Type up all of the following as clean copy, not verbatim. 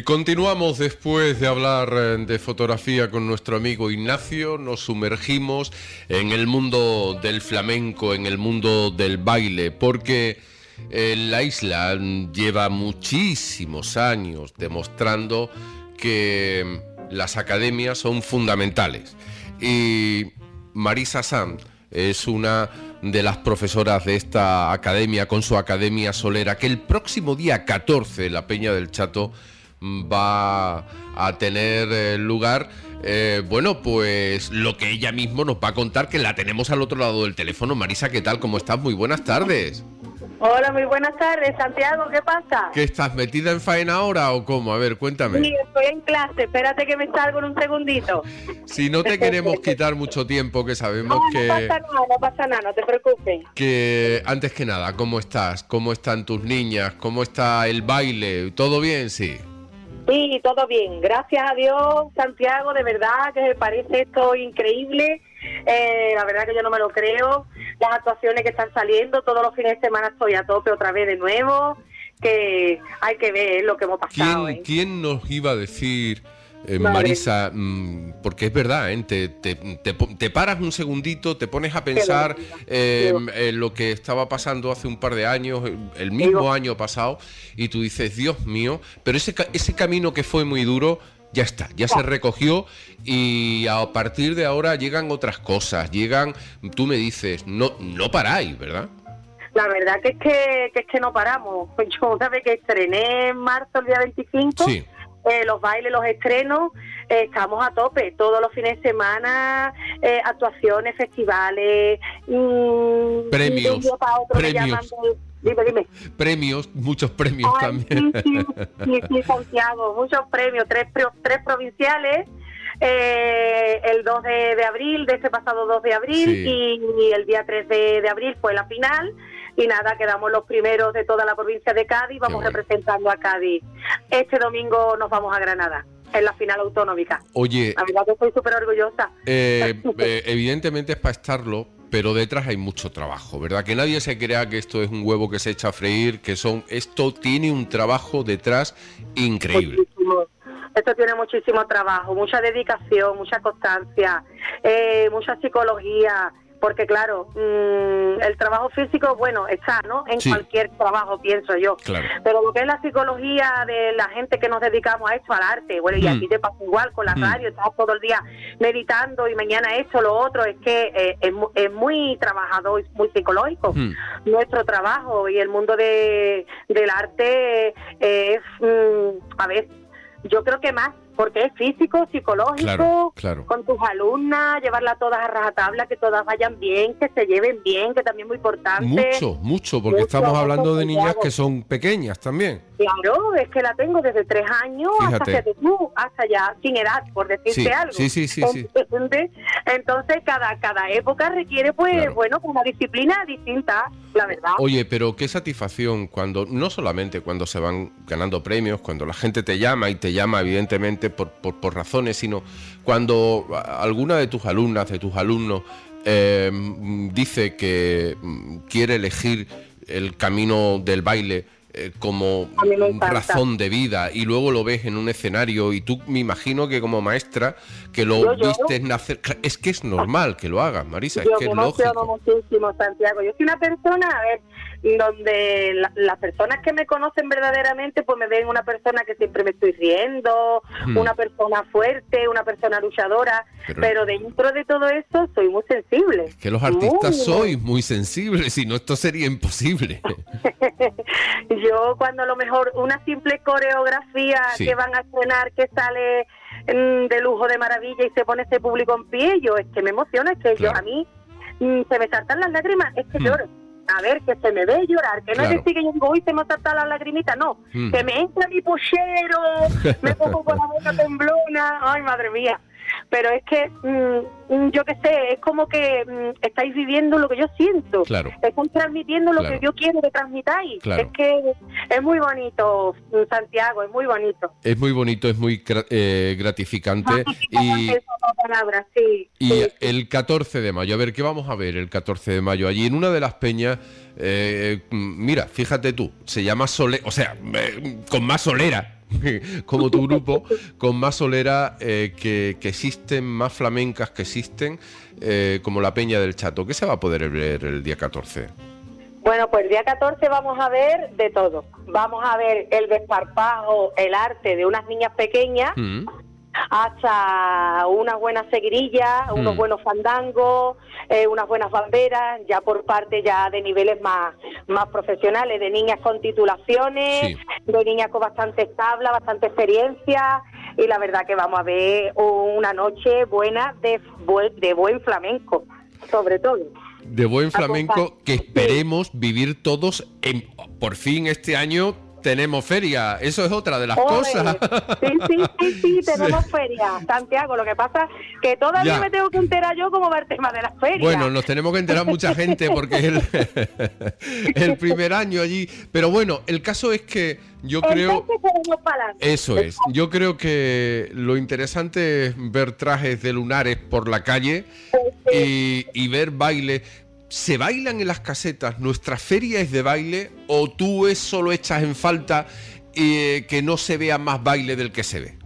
Continuamos después de hablar de fotografía con nuestro amigo Ignacio. Nos sumergimos en el mundo del flamenco, en el mundo del baile, porque la isla lleva muchísimos años demostrando que las academias son fundamentales. Y Marisa Sanz es una de las profesoras de esta academia, con su Academia Solera, que el próximo día 14 en la Peña del Chato va a tener lugar. Bueno, pues lo que ella mismo nos va a contar, que la tenemos al otro lado del teléfono. Marisa, ¿qué tal? ¿Cómo estás? Muy buenas tardes. Hola, muy buenas tardes, Santiago, ¿qué pasa? ¿Que estás metida en faena ahora o cómo? A ver, cuéntame. Sí, estoy en clase, espérate que me salgo en un segundito. Si no te queremos quitar mucho tiempo, que sabemos que... No pasa nada, no te preocupes. Que antes que nada, ¿cómo estás? ¿Cómo están tus niñas? ¿Cómo está el baile? ¿Todo bien? Sí. Sí, todo bien, gracias a Dios, Santiago, de verdad que me parece esto increíble. La verdad que yo no me lo creo. Las actuaciones que están saliendo, todos los fines de semana estoy a tope otra vez de nuevo, que hay que ver lo que hemos pasado. ¿Quién nos iba a decir, Marisa, porque es verdad, te paras un segundito, te pones a pensar en lo que estaba pasando hace un par de años, el mismo año pasado, y tú dices, Dios mío, pero ese camino que fue muy duro, ya está, ya se recogió, y a partir de ahora llegan otras cosas, tú me dices, no paráis, ¿verdad? La verdad que es que no paramos. Yo una vez que estrené en marzo, el día 25, sí. Los bailes, los estrenos, estamos a tope, todos los fines de semana, actuaciones, festivales, premios, Dime. Premios, muchos premios. Ay, también. Sí, Santiago, muchos premios, tres provinciales, el 2 de abril, de este pasado 2 de abril, sí. Y el día 3 de abril fue la final, y nada, quedamos los primeros de toda la provincia de Cádiz, vamos representando a Cádiz. Este domingo nos vamos a Granada, en la final autonómica. Oye, la verdad que estoy súper orgullosa. Evidentemente es para estarlo, pero detrás hay mucho trabajo, ¿verdad? Que nadie se crea que esto es un huevo que se echa a freír, esto tiene un trabajo detrás increíble. Muchísimo. Esto tiene muchísimo trabajo, mucha dedicación, mucha constancia, mucha psicología, porque claro, el trabajo físico, bueno, está, ¿no? En cualquier trabajo, pienso yo. Claro. Pero lo que es la psicología de la gente que nos dedicamos a esto, al arte, bueno, y aquí te pasa igual con la radio, estás todo el día meditando y mañana esto, lo otro, es que es muy trabajador y muy psicológico nuestro trabajo, y el mundo del arte es, a ver, yo creo que más, porque es físico, psicológico, claro. Con tus alumnas, llevarlas todas a rajatabla, que todas vayan bien, que se lleven bien, que también es muy importante. Mucho, porque estamos hablando de niñas que son pequeñas también. Claro, es que la tengo desde 3 años hasta ya sin edad, por decirte algo. Sí. Entonces, cada época requiere, pues, bueno, una disciplina distinta, la verdad. Oye, pero qué satisfacción no solamente cuando se van ganando premios, cuando la gente te llama, y te llama evidentemente por razones, sino cuando alguna de tus alumnas, de tus alumnos, dice que quiere elegir el camino del baile como razón de vida, y luego lo ves en un escenario, y tú, me imagino que como maestra que lo viste nacer, es que es normal que lo hagas, Marisa, es que es lógico. Yo me emociono muchísimo, Santiago. Yo soy una persona, a ver, donde las personas que me conocen verdaderamente, pues me ven una persona que siempre me estoy riendo, una persona fuerte, una persona luchadora, pero dentro de todo eso soy muy sensible. Es que los artistas sois muy sensibles, si no esto sería imposible. Yo cuando a lo mejor una simple coreografía que van a estrenar, que sale de lujo, de maravilla, y se pone ese público en pie, es que me emociona, es que a mí se me saltan las lágrimas, es que lloro. A ver, que se me ve llorar, que no es decir que yo digo, uy, se me saltan las lagrimitas, no, que me entra mi pochero, me pongo con la boca temblona, ay, madre mía. Pero es que, yo qué sé, es como que estáis viviendo lo que yo siento. Claro. Estáis transmitiendo lo que yo quiero que transmitáis. Claro. Es que es muy bonito, Santiago, es muy bonito. Es muy bonito, es muy gratificante. Y el 14 de mayo, a ver, ¿qué vamos a ver el 14 de mayo? Allí en una de las peñas, mira, fíjate tú, se llama con más solera. como tu grupo, con más solera que existen, más flamencas que existen, como la Peña del Chato. ¿Qué se va a poder ver el día 14? Bueno, pues el día 14 vamos a ver de todo. Vamos a ver el desparpajo, el arte de unas niñas pequeñas, hasta unas buenas seguirillas, unos buenos fandangos, unas buenas banderas, ya por parte ya de niveles más profesionales, de niñas con titulaciones, de niñas con bastante tabla, bastante experiencia, y la verdad que vamos a ver una noche buena de buen flamenco, sobre todo. De buen flamenco, que esperemos vivir todos por fin este año. Tenemos feria, eso es otra de las cosas. Sí, tenemos feria, Santiago. Lo que pasa es que todavía me tengo que enterar yo cómo va el tema de las ferias. Bueno, nos tenemos que enterar mucha gente porque es el primer año allí. Pero bueno, el caso es que yo creo... Eso es. Yo creo que lo interesante es ver trajes de lunares por la calle y ver baile. ¿Se bailan en las casetas? ¿Nuestra feria es de baile? ¿O tú solo echas en falta que no se vea más baile del que se ve?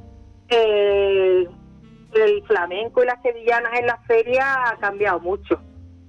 El flamenco y las sevillanas en la feria ha cambiado mucho.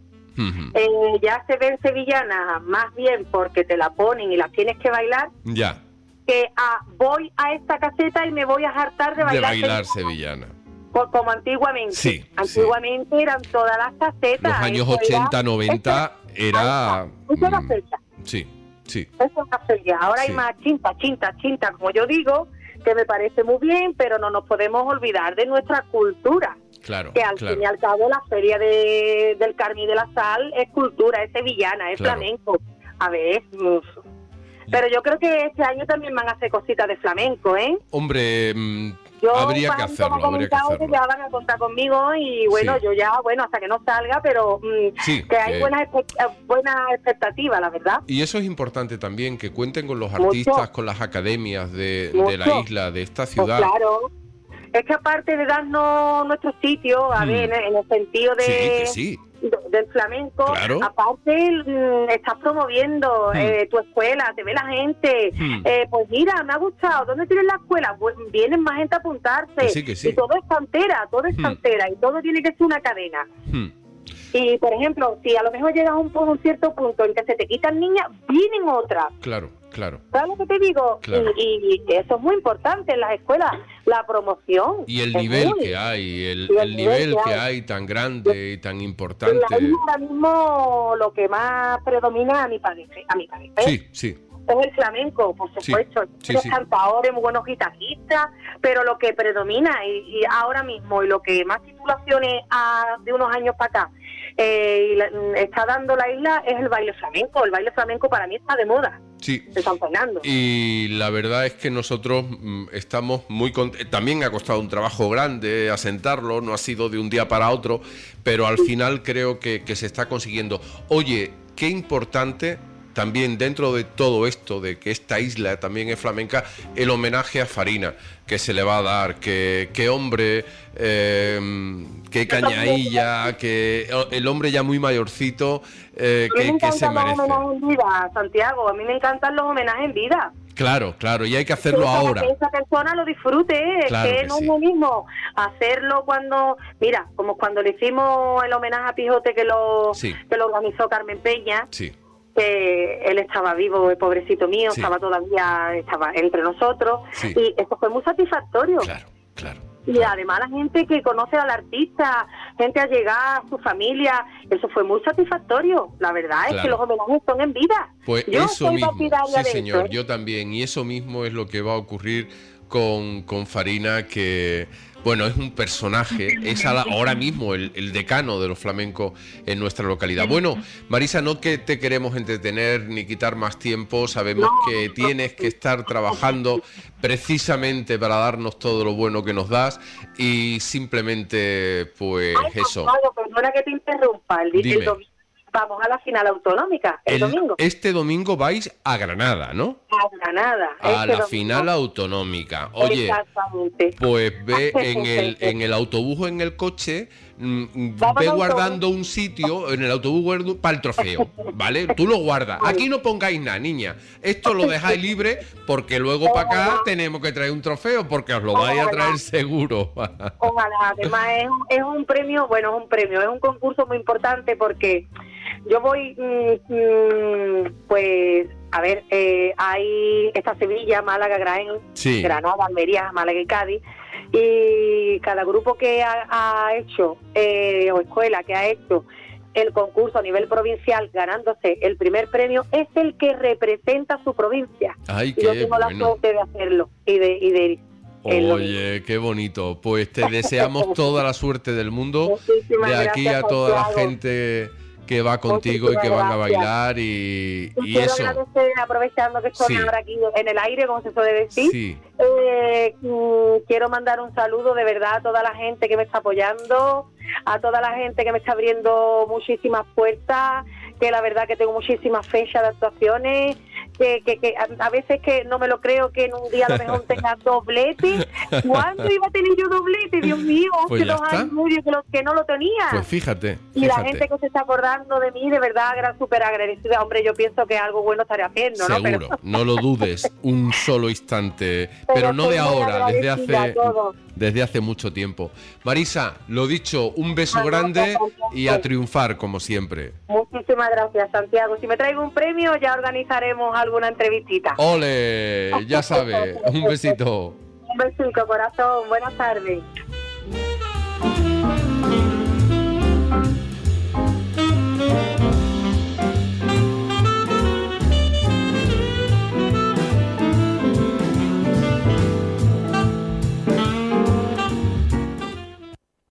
Ya se ven sevillanas más bien porque te la ponen y las tienes que bailar. Ya. Que voy a esta caseta y me voy a hartar de bailar sevillana. Como antiguamente. Antiguamente eran todas las casetas. Los años 80, 90 era... Eso era feria. Sí. Eso era feria. Ahora hay más chinta, como yo digo, que me parece muy bien, pero no nos podemos olvidar de nuestra cultura. Claro. Que al fin y al cabo la feria del Carmen y de la Sal es cultura, es sevillana, es flamenco. A ver... Pero yo creo que este año también van a hacer cositas de flamenco, ¿eh? Hombre... habría que hacerlo. Que ya van a contar conmigo y bueno, yo ya, hasta que no salga, pero que hay buenas expectativas, la verdad. Y eso es importante también, que cuenten con los artistas, con las academias de la isla, de esta ciudad. Pues claro, es que aparte de darnos nuestro sitio, a ver, en el sentido de... del flamenco, aparte estás promoviendo tu escuela, te ve la gente, pues mira, me ha gustado, ¿dónde tienes la escuela? Pues vienen más gente a apuntarse, y todo es cantera, y todo tiene que ser una cadena. Y por ejemplo, si a lo mejor llegas a un cierto punto en que se te quitan niñas, vienen otras. Claro. ¿Sabes lo que te digo? Claro. Y eso es muy importante en las escuelas, la promoción. Y el nivel que hay, el nivel que hay tan grande y tan importante. Ahora mismo lo que más predomina a mi parecer. Sí. Es el flamenco, por supuesto. Los cantadores, muy buenos guitarristas, pero lo que predomina y ahora mismo y lo que más titulaciones de unos años para acá está dando la isla es el baile flamenco. El baile flamenco para mí está de moda. Sí. De San Fernando. Y la verdad es que nosotros estamos muy contentos. También ha costado un trabajo grande asentarlo, no ha sido de un día para otro, pero al final creo que se está consiguiendo. Oye, qué importante también dentro de todo esto, de que esta isla también es flamenca, el homenaje a Farina que se le va a dar, que hombre, que cañailla, que el hombre ya muy mayorcito, que se merece. Los homenajes en vida, Santiago, a mí me encantan los homenajes en vida. Claro, y hay que hacerlo ahora. Que esa persona lo disfrute, claro que no es lo mismo hacerlo cuando, mira, como cuando le hicimos el homenaje a Pijote que lo organizó Carmen Peña. Sí. Que él estaba vivo, el pobrecito mío, estaba entre nosotros, y eso fue muy satisfactorio. Claro. Y además la gente que conoce al artista, gente allegada, su familia, eso fue muy satisfactorio. La verdad es que los homenajes son en vida. Pues yo eso mismo, sí señor, yo también, y eso mismo es lo que va a ocurrir con Farina, que... Bueno, es un personaje, es ahora mismo el decano de los flamencos en nuestra localidad. Bueno, Marisa, no que te queremos entretener ni quitar más tiempo, sabemos que tienes que estar trabajando precisamente para darnos todo lo bueno que nos das y simplemente, pues eso. Perdona que te interrumpa, vamos a la final autonómica el domingo. Este domingo vais a Granada, ¿no? A Granada. A la final autonómica. Oye, pues ve en el autobús o en el coche, ve guardando un sitio en el autobús para el trofeo, ¿vale? Tú lo guardas. Aquí no pongáis nada, niña. Esto lo dejáis libre porque luego para acá tenemos que traer un trofeo porque os lo vais a traer seguro. Ojalá. Además es un premio, bueno, es un concurso muy importante porque yo voy, pues, a ver, está Sevilla, Málaga, Jaén, sí, Granada, Almería, Málaga y Cádiz. Y cada grupo que ha hecho, o escuela que ha hecho el concurso a nivel provincial ganándose el primer premio, es el que representa su provincia. Ay, y yo tengo la suerte de hacerlo y de Oye, qué bonito. Pues te deseamos toda la suerte del mundo. Muchísimas de aquí gracias, a toda Santiago, la gente que va contigo y que van a bailar y quiero eso. Agradecer, aprovechando que estoy ahora aquí en el aire, como se suele decir, sí, quiero mandar un saludo de verdad a toda la gente que me está apoyando, a toda la gente que me está abriendo muchísimas puertas, que la verdad que tengo muchísimas fechas de actuaciones, que a veces que no me lo creo que en un día a lo mejor tenga doblete. ¿Cuándo iba a tener yo doblete? Dios mío, pues hace 2 años y medio que no lo tenía. Pues fíjate. Y la gente que se está acordando de mí, de verdad, súper agradecida. Hombre, yo pienso que algo bueno estaré haciendo, ¿no? Seguro, pero no lo dudes un solo instante. Pero no de ahora, desde hace mucho tiempo. Marisa, lo dicho, un beso grande y a triunfar, como siempre. Muchísimas gracias, Santiago. Si me traigo un premio, ya organizaremos alguna entrevistita. ¡Ole! Ya sabes, un besito. Un besito, corazón. Buenas tardes.